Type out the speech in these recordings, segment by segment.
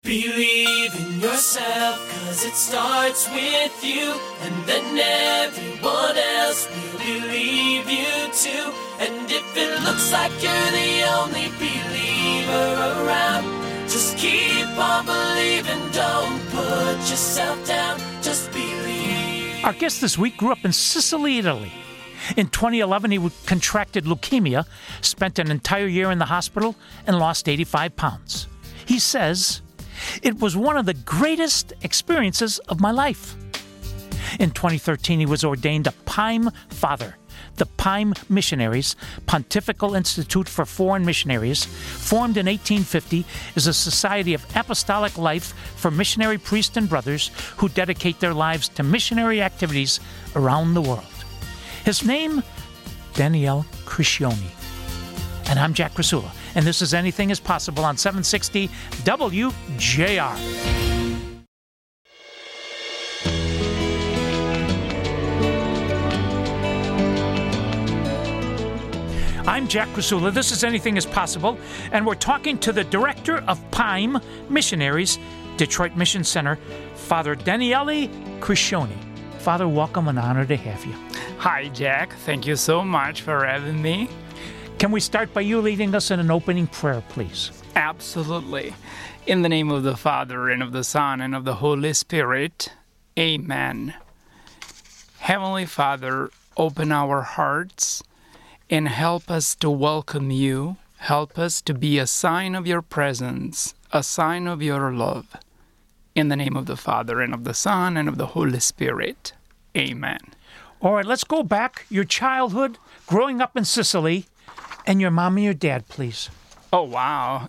Believe in yourself, 'cause it starts with you, and then everyone else will believe you too. And if it looks like you're the only believer around, just keep on believing, don't put yourself down, just believe. Our guest this week grew up in Sicily, Italy. In 2011, he contracted leukemia, spent an entire year in the hospital, and lost 85 pounds. He says, "It was one of the greatest experiences of my life." In 2013, he was ordained a Pime Father. The Pime Missionaries, Pontifical Institute for Foreign Missionaries, formed in 1850, is a society of apostolic life for missionary priests and brothers who dedicate their lives to missionary activities around the world. His name, Daniele Criscione. And I'm Jack Krasula, and this is Anything is Possible on 760 WJR. I'm Jack Krasula. This is Anything is Possible, and we're talking to the director of Pime Missionaries, Detroit Mission Center, Father Daniele Criscione. Father, welcome, and honor to have you. Hi, Jack. Thank you so much for having me. Can we start by you leading us in an opening prayer, please? Absolutely. In the name of the Father, and of the Son, and of the Holy Spirit. Amen. Heavenly Father, open our hearts and help us to welcome you. Help us to be a sign of your presence, a sign of your love. In the name of the Father, and of the Son, and of the Holy Spirit. Amen. All right, let's go back. Your childhood, growing up in Sicily, and your mom and your dad, please. Oh, wow.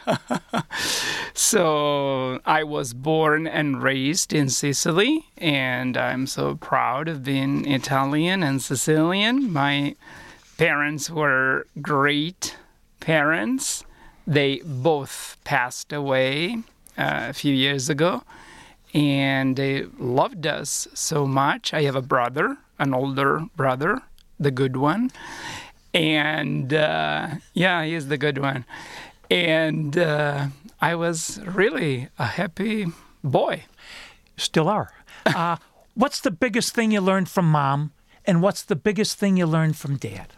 So I was born and raised in Sicily, and I'm so proud of being Italian and Sicilian. My parents were great parents. They both passed away a few years ago, and they loved us so much. I have a brother, an older brother, the good one. And, he is the good one. And I was really a happy boy. Still are. What's the biggest thing you learned from Mom, and what's the biggest thing you learned from Dad?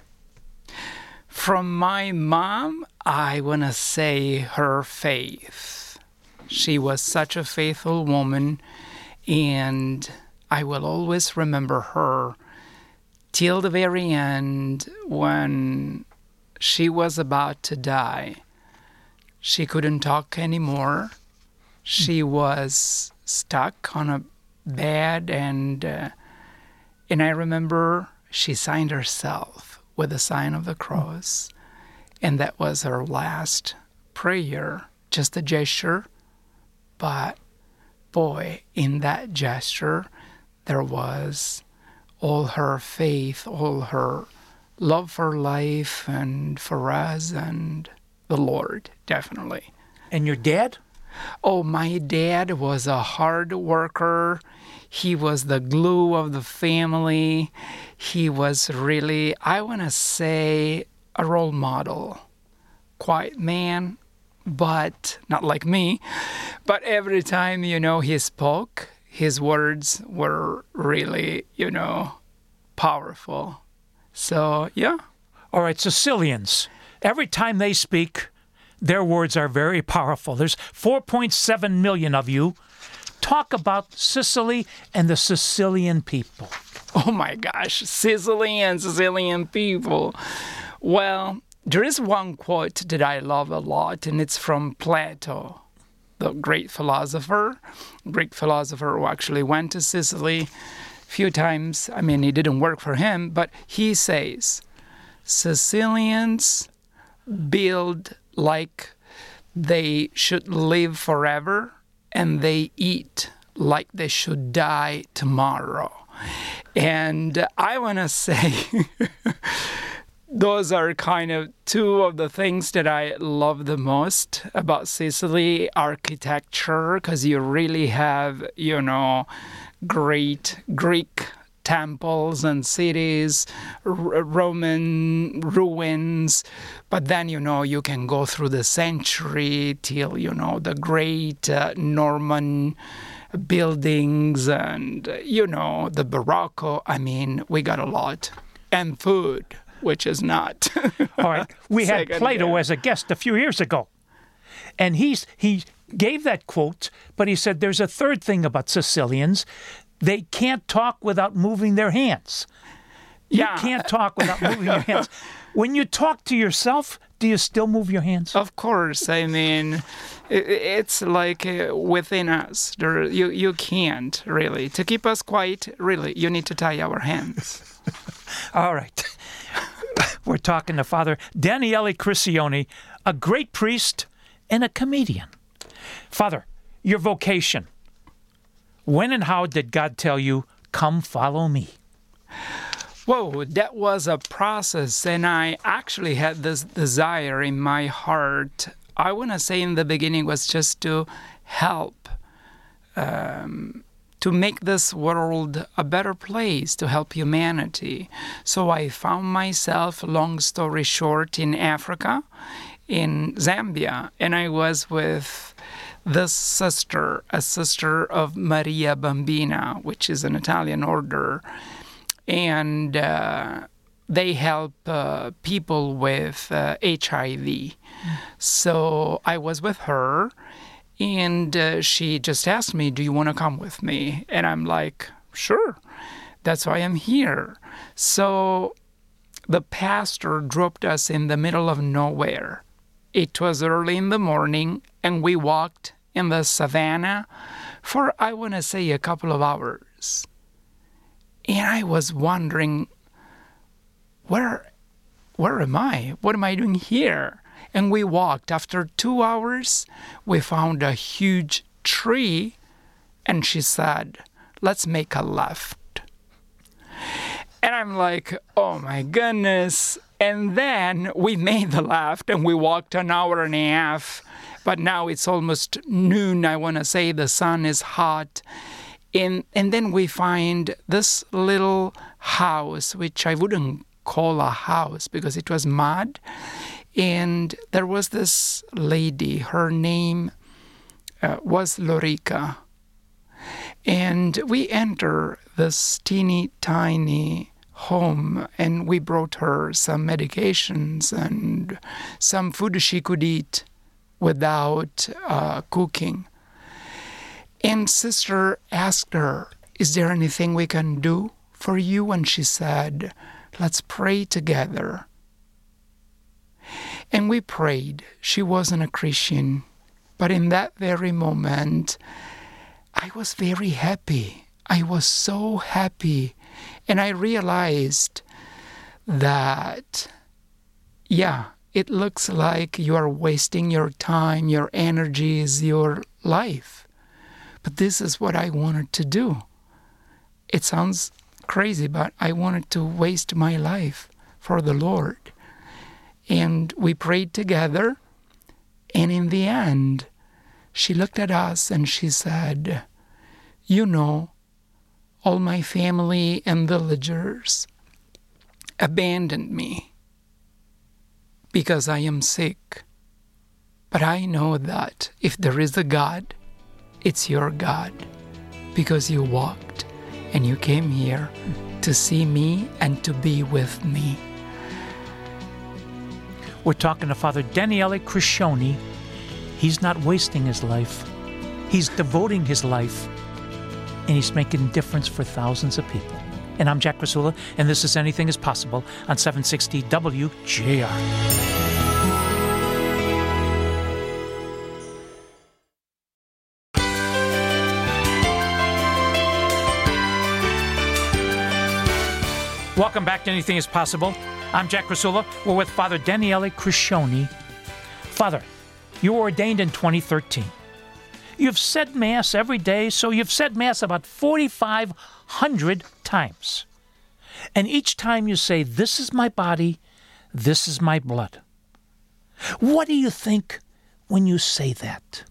From my mom, I want to say her faith. She was such a faithful woman, and I will always remember her till the very end. When she was about to die, she couldn't talk anymore. She was stuck on a bed, and I remember she signed herself with the sign of the cross, and that was her last prayer, just a gesture. But boy, in that gesture, there was all her faith, all her love for life and for us and the Lord, definitely. And your dad? Oh, my dad was a hard worker. He was the glue of the family. He was really, I want to say, a role model. Quiet man, but not like me. But every time, he spoke, his words were really, powerful. So, yeah. All right, Sicilians. Every time they speak, their words are very powerful. There's 4.7 million of you. Talk about Sicily and the Sicilian people. Oh my gosh, Sicily and Sicilian people. Well, there is one quote that I love a lot, and it's from Plato, the Greek philosopher who actually went to Sicily a few times. I mean, it didn't work for him, but he says, Sicilians build like they should live forever, and they eat like they should die tomorrow. And I want to say those are kind of two of the things that I love the most about Sicily. Architecture, because you really have, great Greek temples and cities, Roman ruins. But then, you can go through the century till, the great Norman buildings and, the Barocco. I mean, we got a lot. And food, which is not. All right. We had Plato as a guest a few years ago. And he gave that quote, but he said there's a third thing about Sicilians. They can't talk without moving their hands. You can't talk without moving your hands. When you talk to yourself, do you still move your hands? Of course. I mean, it's like within us. You can't, really. To keep us quiet, really, you need to tie our hands. All right. We're talking to Father Daniele Criscione, a great priest and a comedian. Father, your vocation. When and how did God tell you, come follow me? Whoa, that was a process, and I actually had this desire in my heart. I want to say in the beginning was just to help, to make this world a better place, to help humanity. So I found myself, long story short, in Africa, in Zambia, and I was with this sister, a sister of Maria Bambina, which is an Italian order, and they help people with HIV. So I was with her, and she just asked me, do you want to come with me? And I'm like, sure, that's why I'm here. So the pastor dropped us in the middle of nowhere. It was early in the morning, and we walked in the savannah for, I want to say, a couple of hours. And I was wondering, where am I? What am I doing here? And we walked. After 2 hours, we found a huge tree, and she said, let's make a left. And I'm like, oh my goodness. And then we made the left, and we walked an hour and a half. But now it's almost noon, I want to say. The sun is hot. And then we find this little house, which I wouldn't call a house because it was mud. And there was this lady. Her name was Lorica. And we enter this teeny tiny home, and we brought her some medications and some food she could eat without cooking. And sister asked her, is there anything we can do for you? And she said, let's pray together. And we prayed. She wasn't a Christian, but in that very moment, I was very happy. I was so happy. And I realized that, it looks like you are wasting your time, your energies, your life. But this is what I wanted to do. It sounds crazy, but I wanted to waste my life for the Lord. And we prayed together, and in the end, she looked at us and she said, all my family and villagers abandoned me because I am sick. But I know that if there is a God, it's your God, because you walked and you came here to see me and to be with me. We're talking to Father Daniele Criscione. He's not wasting his life. He's devoting his life, and he's making a difference for thousands of people. And I'm Jack Krasula, and this is Anything is Possible on 760 WJR. Welcome back to Anything is Possible. I'm Jack Krasula. We're with Father Daniele Criscione. Father, you were ordained in 2013. You've said Mass every day, so you've said Mass about 4,500 times. And each time you say, this is my body, this is my blood. What do you think when you say that?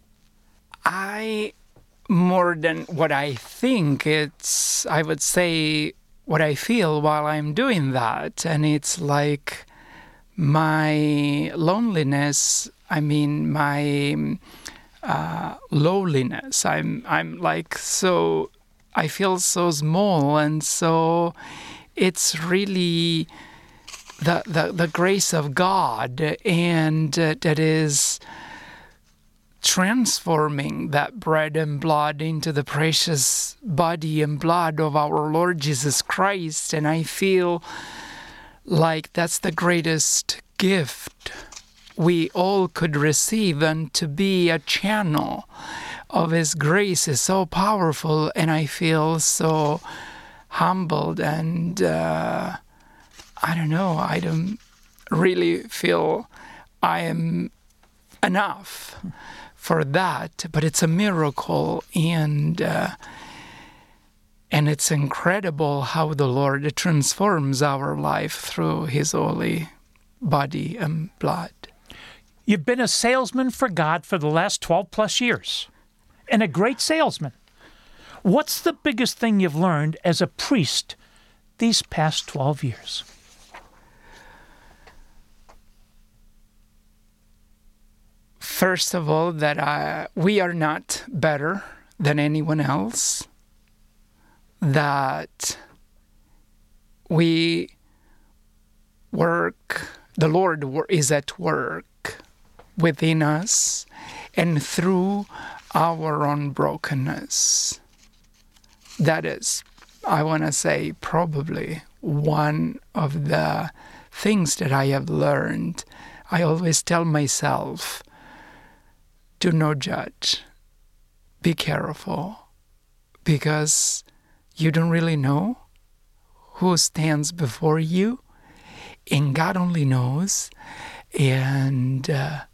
More than what I think, I would say, what I feel while I'm doing that. And it's like my loneliness, my lowliness. I'm like so, I feel so small, and so it's really the grace of God, and that is transforming that bread and blood into the precious body and blood of our Lord Jesus Christ. And I feel like that's the greatest gift we all could receive, and to be a channel of His grace is so powerful, and I feel so humbled, and I don't really feel I am enough for that, but it's a miracle, and it's incredible how the Lord transforms our life through His holy body and blood. You've been a salesman for God for the last 12 plus years, and a great salesman. What's the biggest thing you've learned as a priest these past 12 years? First of all, that we are not better than anyone else, that we work, the Lord is at work within us and through our own brokenness. That is, I want to say, probably one of the things that I have learned. I always tell myself, do not judge. Be careful, because you don't really know who stands before you, and God only knows, and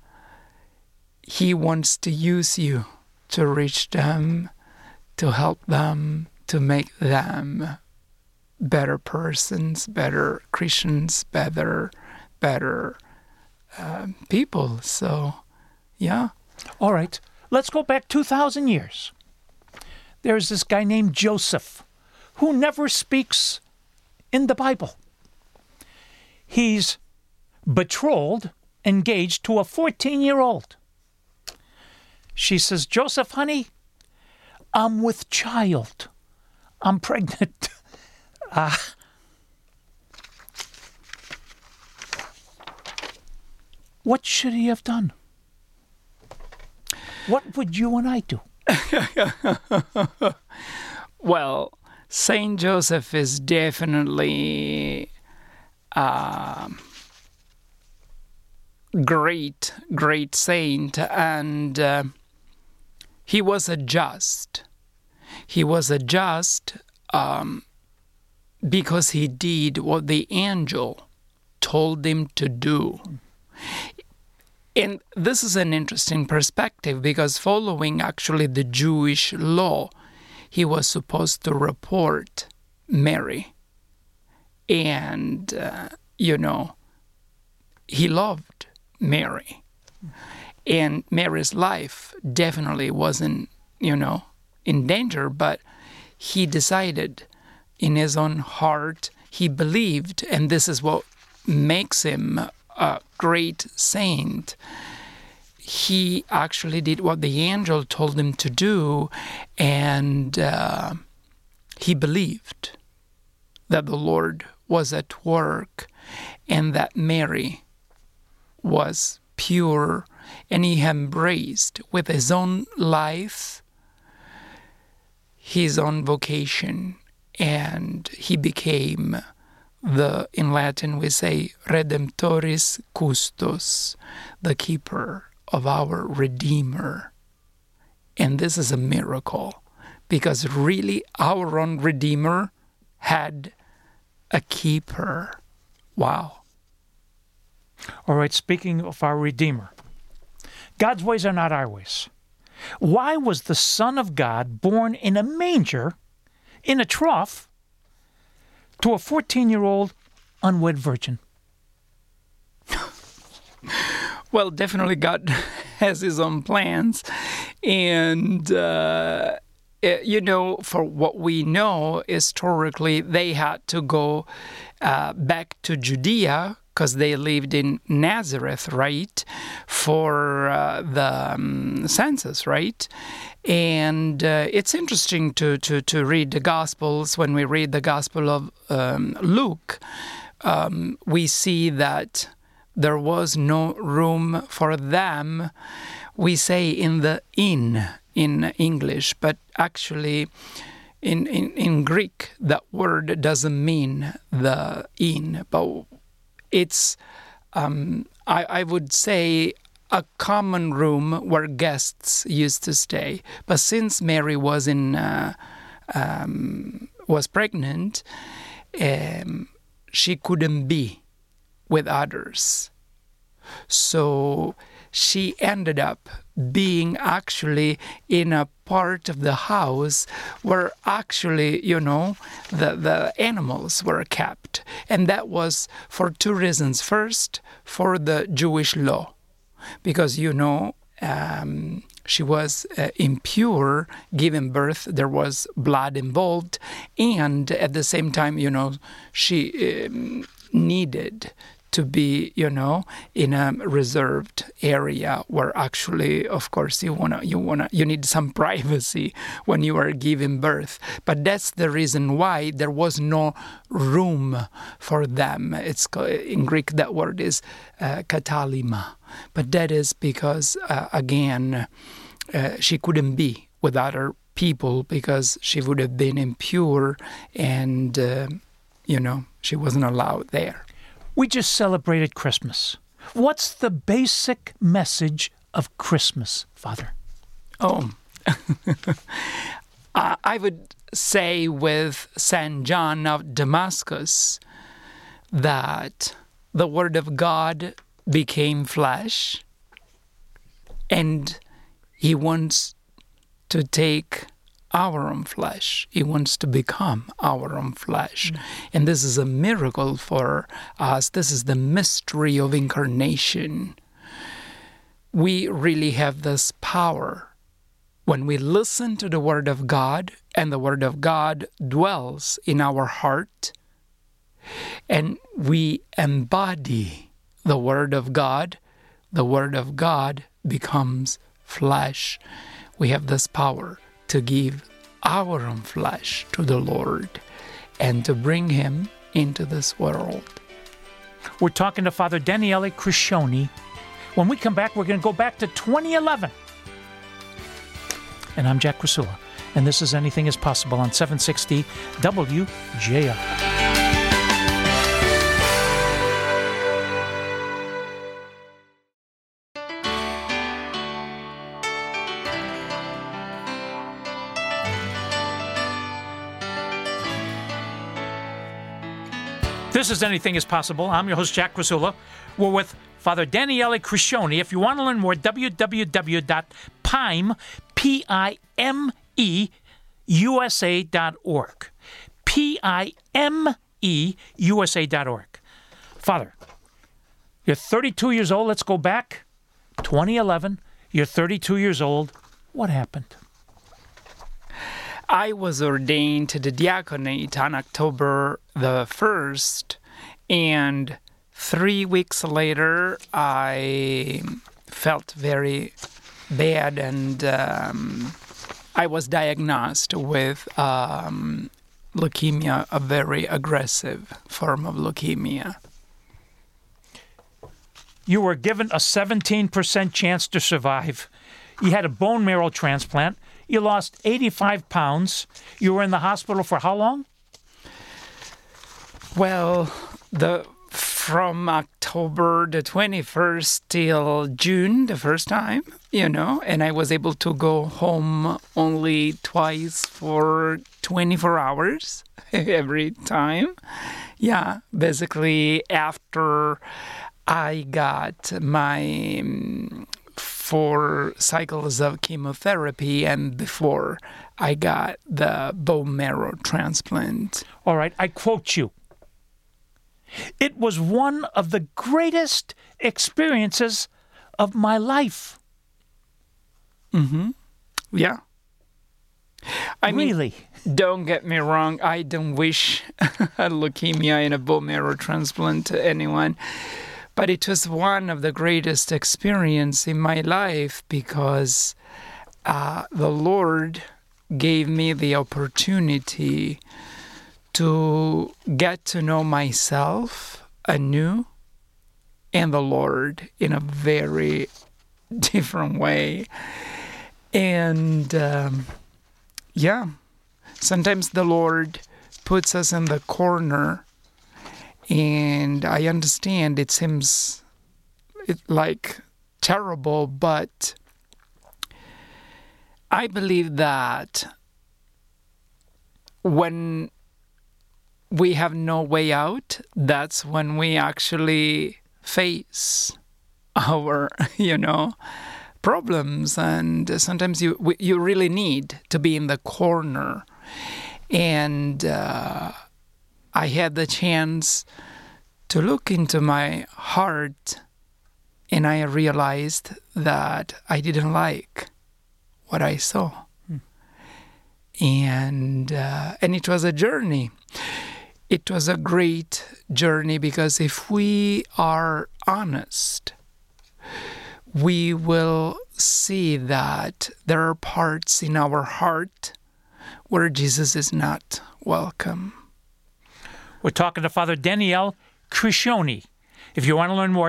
He wants to use you to reach them, to help them, to make them better persons, better Christians, better people. So, yeah. All right, let's go back 2,000 years. There's this guy named Joseph who never speaks in the Bible. He's betrothed, engaged to a 14-year-old. She says, Joseph, honey, I'm with child. I'm pregnant. What should he have done? What would you and I do? Well, Saint Joseph is definitely great saint, and he was a just. He was a just because he did what the angel told him to do. And this is an interesting perspective, because following actually the Jewish law, he was supposed to report Mary. And, he loved Mary. And Mary's life definitely wasn't, in danger, but he decided in his own heart, he believed, and this is what makes him a great saint. He actually did what the angel told him to do, and he believed that the Lord was at work and that Mary was pure, and he embraced with his own life his own vocation, and he became in Latin we say, Redemptoris Custos, the keeper of our Redeemer. And this is a miracle, because really our own Redeemer had a keeper. Wow. All right, speaking of our Redeemer, God's ways are not our ways. Why was the Son of God born in a manger, in a trough, to a 14-year-old unwed virgin? Well, definitely God has his own plans, and for what we know historically, they had to go back to Judea because they lived in Nazareth, right, for the census, right? And it's interesting to read the Gospels. When we read the Gospel of Luke, we see that there was no room for them. We say in the inn in English, but actually in Greek, that word doesn't mean the inn, but it's, I would say, a common room where guests used to stay. But since Mary was pregnant, she couldn't be with others. So she ended up being actually in a part of the house where actually, the animals were kept. And that was for two reasons. First, for the Jewish law, because, she was impure, giving birth, there was blood involved, and at the same time, she needed to be, in a reserved area where actually, of course, you need some privacy when you are giving birth. But that's the reason why there was no room for them. It's in Greek, that word is katalima. But that is because, again, she couldn't be with other people because she would have been impure and, she wasn't allowed there. We just celebrated Christmas. What's the basic message of Christmas, Father? Oh, I would say with St. John of Damascus that the Word of God became flesh, and He wants to take our own flesh. He wants to become our own flesh. And this is a miracle for us. This is the mystery of incarnation. We really have this power when we listen to the Word of God, and the Word of God dwells in our heart, and we embody the Word of God becomes flesh. We have this power to give our own flesh to the Lord and to bring Him into this world. We're talking to Father Daniele Criscione. When we come back, we're going to go back to 2011. And I'm Jack Crisula, and this is Anything is Possible on 760 WJR. This is Anything is Possible. I'm your host, Jack Crisula. We're with Father Daniele Criscione. If you want to learn more, www.PIMEUSA.org. PIMEUSA.org. Father, you're 32 years old. Let's go back. 2011. You're 32 years old. What happened? I was ordained to the diaconate on October the 1st, and 3 weeks later, I felt very bad, and I was diagnosed with leukemia, a very aggressive form of leukemia. You were given a 17% chance to survive. You had a bone marrow transplant. You lost 85 pounds. You were in the hospital for how long? Well, from October the 21st till June the first time, and I was able to go home only twice for 24 hours every time. Yeah, basically after I got my 4 cycles of chemotherapy and before I got the bone marrow transplant. All right, I quote you. It was one of the greatest experiences of my life. Mm-hmm. Yeah. I mean, Really? don't get me wrong. I don't wish leukemia and a bone marrow transplant to anyone. But it was one of the greatest experiences in my life because the Lord gave me the opportunity to get to know myself anew and the Lord in a very different way. And sometimes the Lord puts us in the corner, and I understand it seems like terrible, but I believe that when we have no way out, that's when we actually face our, problems. And sometimes you really need to be in the corner. And I had the chance to look into my heart, and I realized that I didn't like what I saw. And it was a journey. It was a great journey because if we are honest, we will see that there are parts in our heart where Jesus is not welcome. We're talking to Father Daniel Crescioni. If you want to learn more,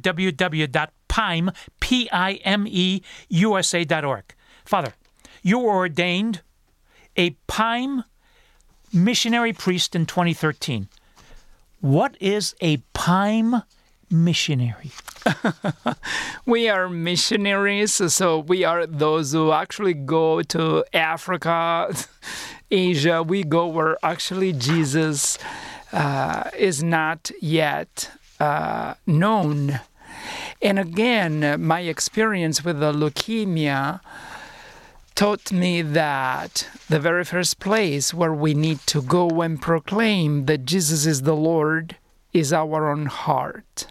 www.PIMEUSA.org. Father, you were ordained a PIME missionary priest in 2013. What is a PIME missionary? We are missionaries, so we are those who actually go to Africa, Asia. We go where actually Jesus is not yet known. And again, my experience with the leukemia taught me that the very first place where we need to go and proclaim that Jesus is the Lord is our own heart.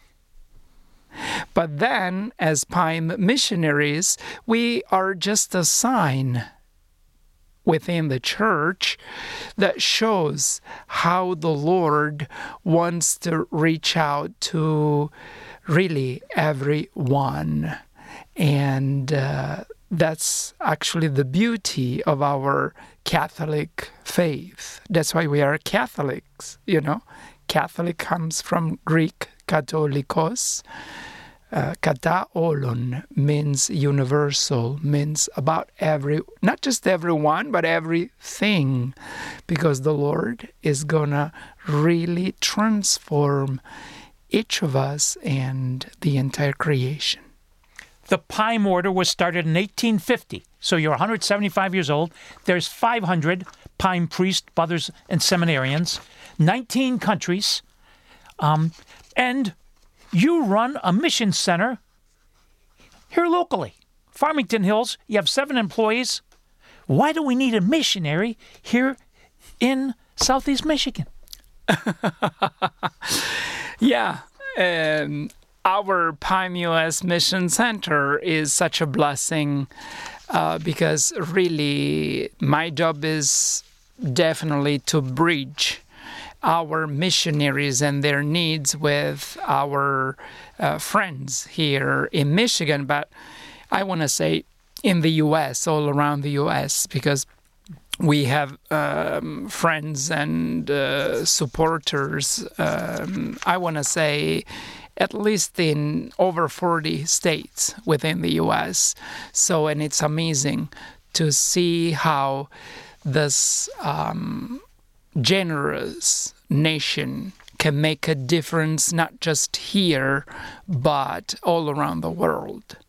But then, as PIME missionaries, we are just a sign within the church that shows how the Lord wants to reach out to really everyone. And that's actually the beauty of our Catholic faith. That's why we are Catholics, Catholic comes from Greek katholikos. Kataolon means universal, means about not just everyone, but everything, because the Lord is gonna really transform each of us and the entire creation. The PIME order was started in 1850, so you're 175 years old. There's 500 PIME priests, brothers, and seminarians, 19 countries, and you run a mission center here locally. Farmington Hills, you have 7 employees. Why do we need a missionary here in Southeast Michigan? Yeah. Our PIME U.S. Mission Center is such a blessing because really my job is definitely to bridge our missionaries and their needs with our friends here in Michigan, but I want to say in the U.S., all around the U.S., because we have friends and supporters, I want to say at least in over 40 states within the U.S. So, and it's amazing to see how this generous nation can make a difference, not just here, but all around the world.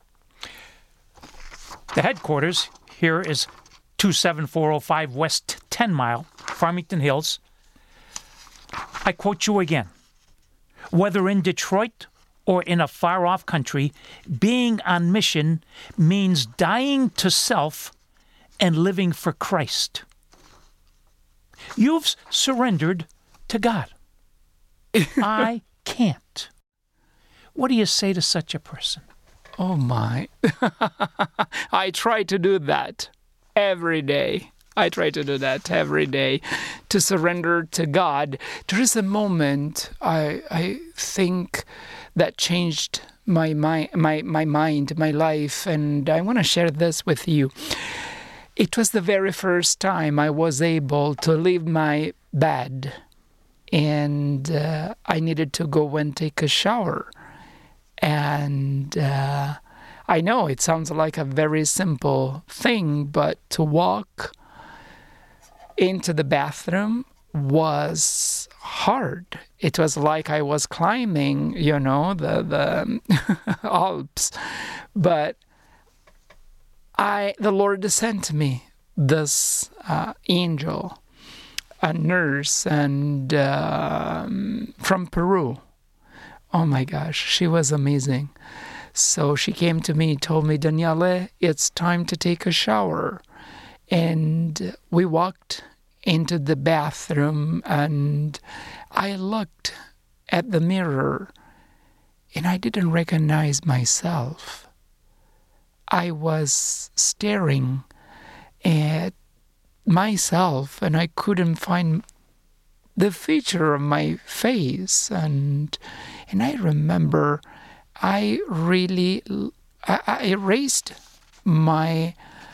The headquarters here is 27405 West 10 Mile, Farmington Hills. I quote you again. Whether in Detroit or in a far-off country, being on mission means dying to self and living for Christ. You've surrendered to God. I can't. What do you say to such a person? Oh my. I try to do that every day. I try to do that every day, to surrender to God. There is a moment I think that changed my mind, my life, and I want to share this with you. It was the very first time I was able to leave my bed, and I needed to go and take a shower. And I know it sounds like a very simple thing, but to walk into the bathroom was hard. It was like I was climbing, the Alps. But the Lord sent me this angel, a nurse, and from Peru. Oh my gosh, she was amazing. So she came to me, told me, Daniele, it's time to take a shower. And we walked into the bathroom, and I looked at the mirror, and I didn't recognize myself. I was staring at myself, and I couldn't find the feature of my face. And I remember I raised my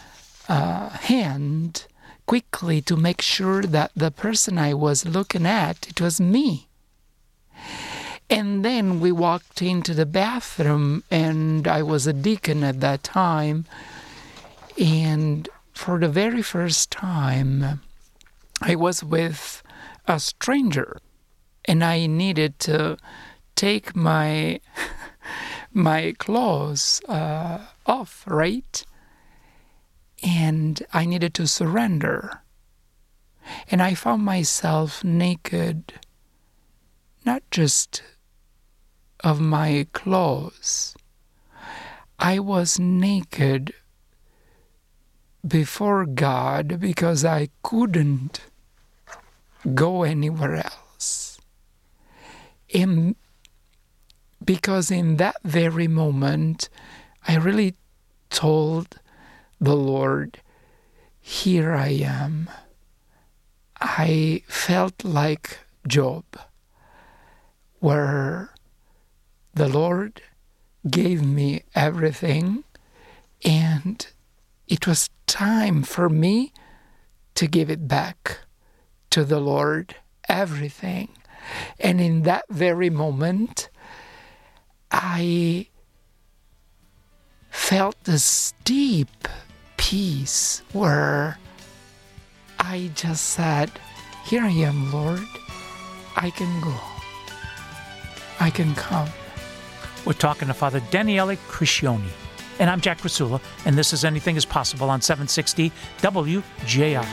hand quickly to make sure that the person I was looking at, it was me. And then we walked into the bathroom, and I was a deacon at that time. And for the very first time, I was with a stranger, and I needed to take my clothes off, right? And I needed to surrender. And I found myself naked, not just of my clothes. I was naked before God because I couldn't go anywhere else. And because in that very moment, I really told the Lord, here I am. I felt like Job, where the Lord gave me everything, and it was time for me to give it back to the Lord, everything. And in that very moment, I felt this deep peace where I just said, here I am, Lord. I can go. I can come. We're talking to Father Daniele Criscione. And I'm Jack Rasula, and this is Anything is Possible on 760 WJR.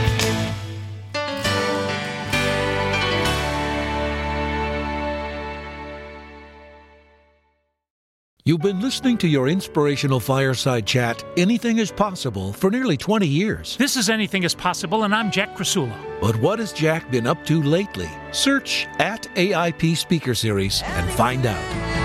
You've been listening to your inspirational fireside chat, Anything is Possible, for nearly 20 years. This is Anything is Possible, and I'm Jack Rasula. But what has Jack been up to lately? Search @AIP Speaker Series and find out.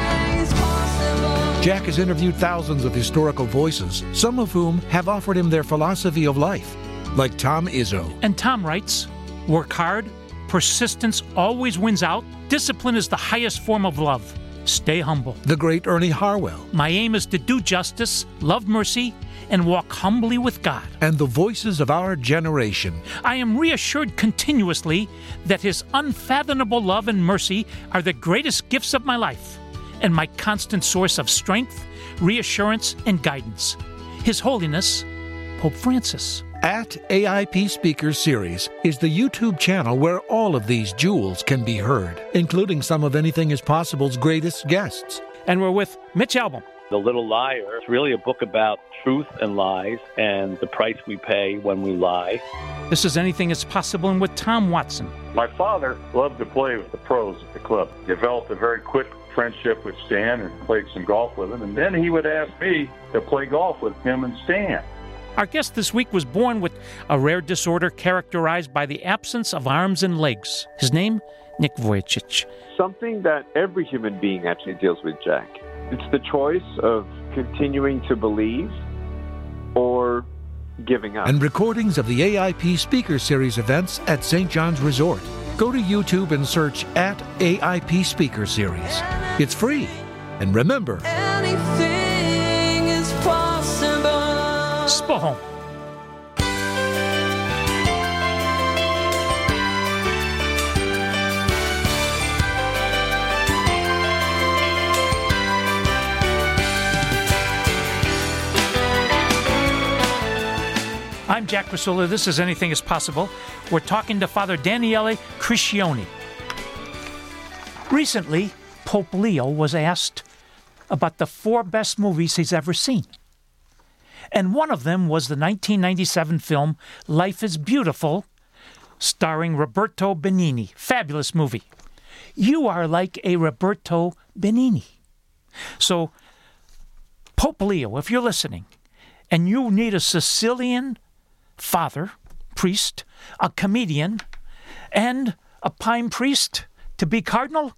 Jack has interviewed thousands of historical voices, some of whom have offered him their philosophy of life, like Tom Izzo. And Tom writes, work hard, persistence always wins out, discipline is the highest form of love. Stay humble. The great Ernie Harwell. My aim is to do justice, love mercy, and walk humbly with God. And the voices of our generation. I am reassured continuously that His unfathomable love and mercy are the greatest gifts of my life and my constant source of strength, reassurance, and guidance. His Holiness, Pope Francis. @AIP Speakers Series is the YouTube channel where all of these jewels can be heard, including some of Anything is Possible's greatest guests. And we're with Mitch Albom. The Little Liar is really a book about truth and lies and the price we pay when we lie. This is Anything is Possible, and with Tom Watson. My father loved to play with the pros at the club. Developed a very quick friendship with Stan and played some golf with him. And then he would ask me to play golf with him and Stan. Our guest this week was born with a rare disorder characterized by the absence of arms and legs. His name, Nick Vujicic. Something that every human being actually deals with, Jack. It's the choice of continuing to believe or giving up. And recordings of the AIP Speaker Series events at St. John's Resort. Go to YouTube and search at AIP Speaker Series. It's free. And remember, Anything is possible. Spohome. I'm Jack Rasulla. This is Anything is Possible. We're talking to Father Daniele Criscione. Recently, Pope Leo was asked about the 4 best movies he's ever seen. And one of them was the 1997 film Life is Beautiful, starring Roberto Benigni. Fabulous movie. You are like a Roberto Benigni. So, Pope Leo, if you're listening, and you need a Sicilian father, priest, a comedian, and a Pine priest to be cardinal,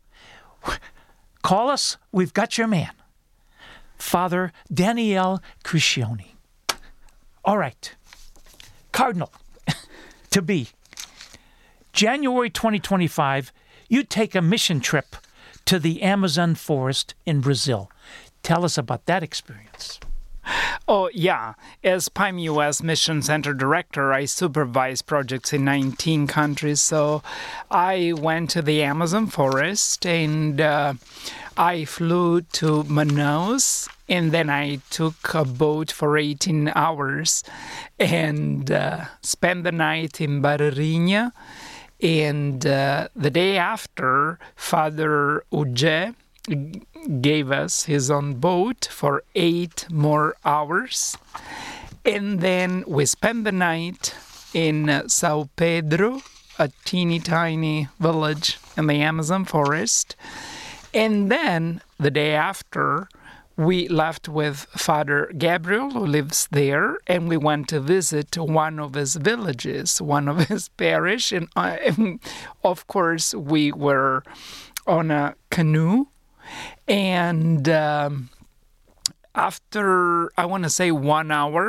call us. We've got your man. Father Daniele Criscione. All right. Cardinal to be. January 2025, you take a mission trip to the Amazon forest in Brazil. Tell us about that experience. Oh, yeah. As PIME U.S. Mission Center Director, I supervise projects in 19 countries. So I went to the Amazon forest and I flew to Manaus. And then I took a boat for 18 hours and spent the night in Barreirinha. And the day after, Father Uge gave us his own boat for 8 more hours. And then we spent the night in São Pedro, a teeny tiny village in the Amazon forest. And then the day after, we left with Father Gabriel, who lives there, and we went to visit one of his villages, one of his parish. And of course, we were on a canoe. And after, I want to say 1 hour,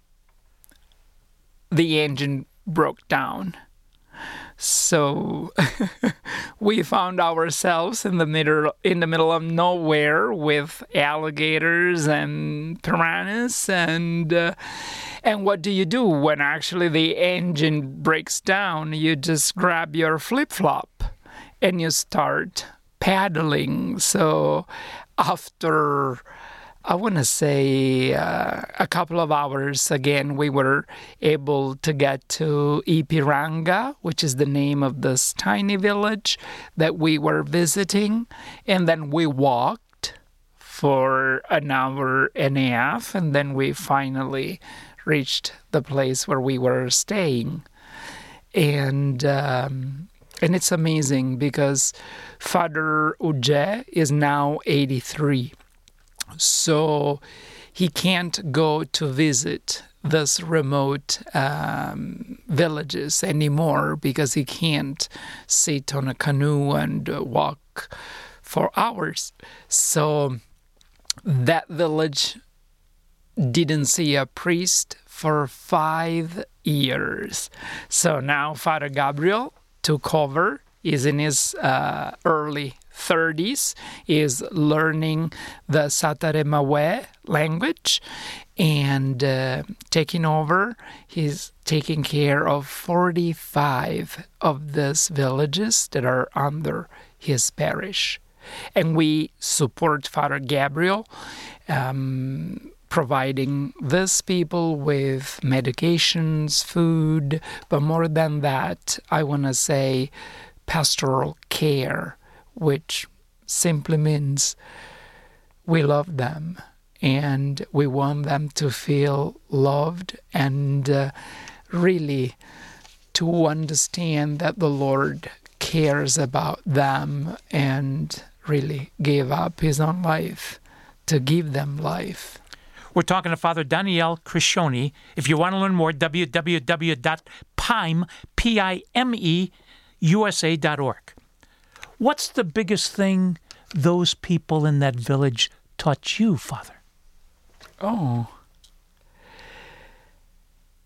the engine broke down. So we found ourselves in the middle of nowhere with alligators and piranhas. And what do you do when actually the engine breaks down? You just grab your flip-flop and you start paddling. So after, I want to say, a couple of hours, again, we were able to get to Ipiranga, which is the name of this tiny village that we were visiting. And then we walked for an hour and a half, and then we finally reached the place where we were staying. And it's amazing because Father Uge is now 83. So he can't go to visit this remote villages anymore because he can't sit on a canoe and walk for hours. So that village didn't see a priest for 5 years. So now Father Gabriel took over, is in his early 30s, is learning the Sataremawe language and taking over. He's taking care of 45 of these villages that are under his parish. And we support Father Gabriel, providing these people with medications, food, but more than that, I want to say pastoral care, which simply means we love them and we want them to feel loved and really to understand that the Lord cares about them and really gave up his own life to give them life. We're talking to Father Daniele Criscione. If you want to learn more, www.PIMEUSA.org. What's the biggest thing those people in that village taught you, Father? Oh.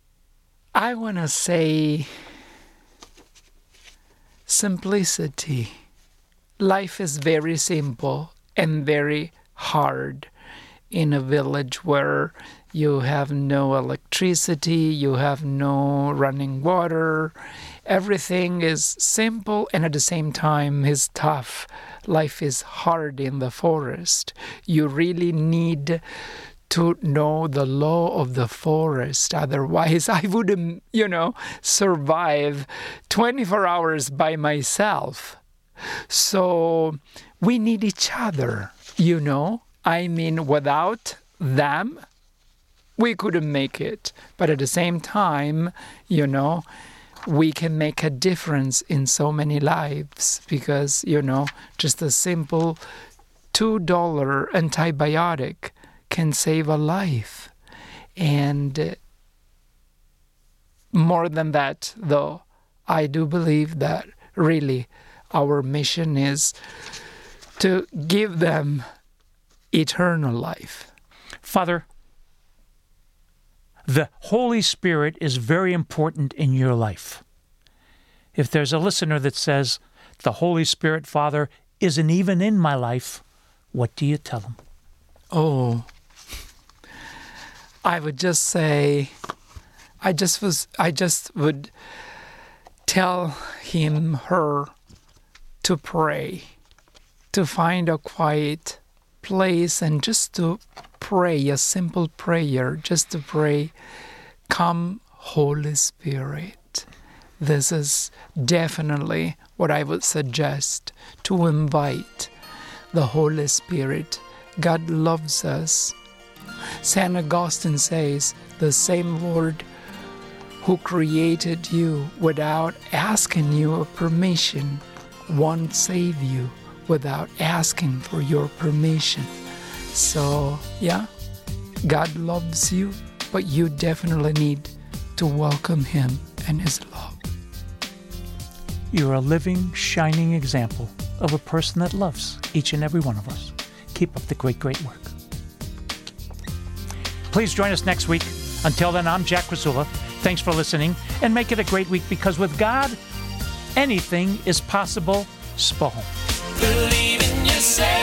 I want to say simplicity. Life is very simple and very hard in a village where you have no electricity, you have no running water. Everything is simple and at the same time is tough. Life is hard in the forest. You really need to know the law of the forest. Otherwise, I wouldn't, survive 24 hours by myself. So we need each other, without them, we couldn't make it. But at the same time, we can make a difference in so many lives because, just a simple $2 antibiotic can save a life. And more than that, though, I do believe that really our mission is to give them eternal life. Father, the Holy Spirit is very important in your life. If there's a listener that says, the Holy Spirit, Father, isn't even in my life, what do you tell them? Oh, I would just say, I just would tell him, her, to pray, to find a quiet place and just to pray, a simple prayer, just to pray, come, Holy Spirit. This is definitely what I would suggest, to invite the Holy Spirit. God loves us. St. Augustine says, the same Lord who created you without asking you permission won't save you without asking for your permission. So, God loves you, but you definitely need to welcome Him and His love. You're a living, shining example of a person that loves each and every one of us. Keep up the great, great work. Please join us next week. Until then, I'm Jack Krasula. Thanks for listening, and make it a great week, because with God, anything is possible. Spohom. Believe in yourself.